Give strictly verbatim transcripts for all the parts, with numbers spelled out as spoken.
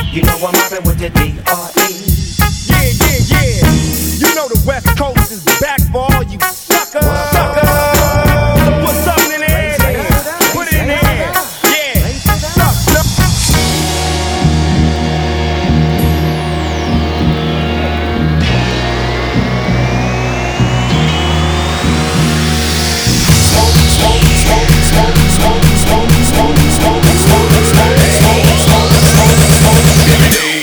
You know I'm mobbing with the D R E. Yeah, yeah, yeah. You know the West Coast is back for all you suckers. Suckers. So put something in the air. Put it in the air. Yeah. Suck, suck. Smoke, smoke, smoke, smoke, smoke, smoke, smoke, smoke, smoke, smoke, smoke, smoke, smoke, smoke, every day.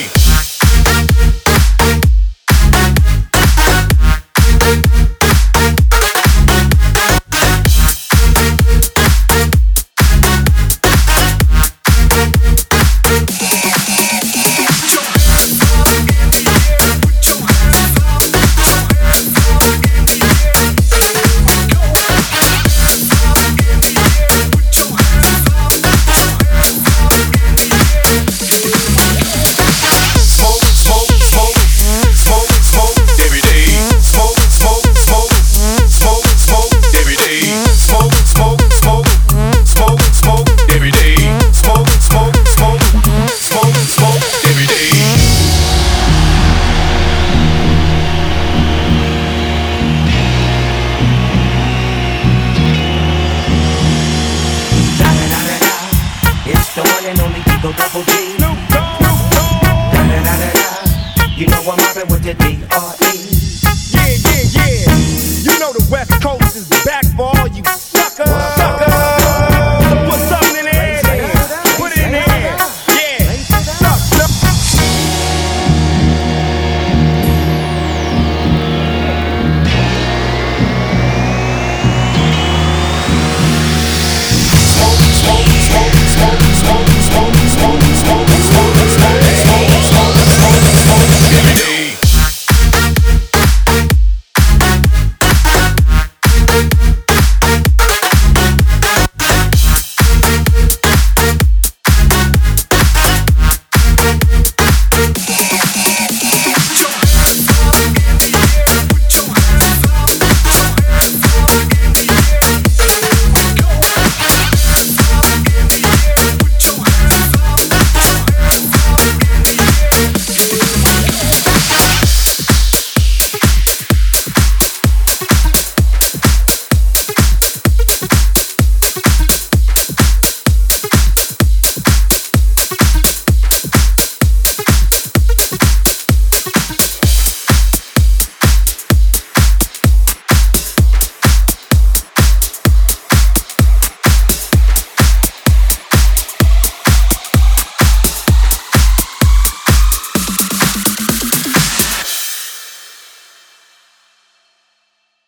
It's the one and only Eagle Double G.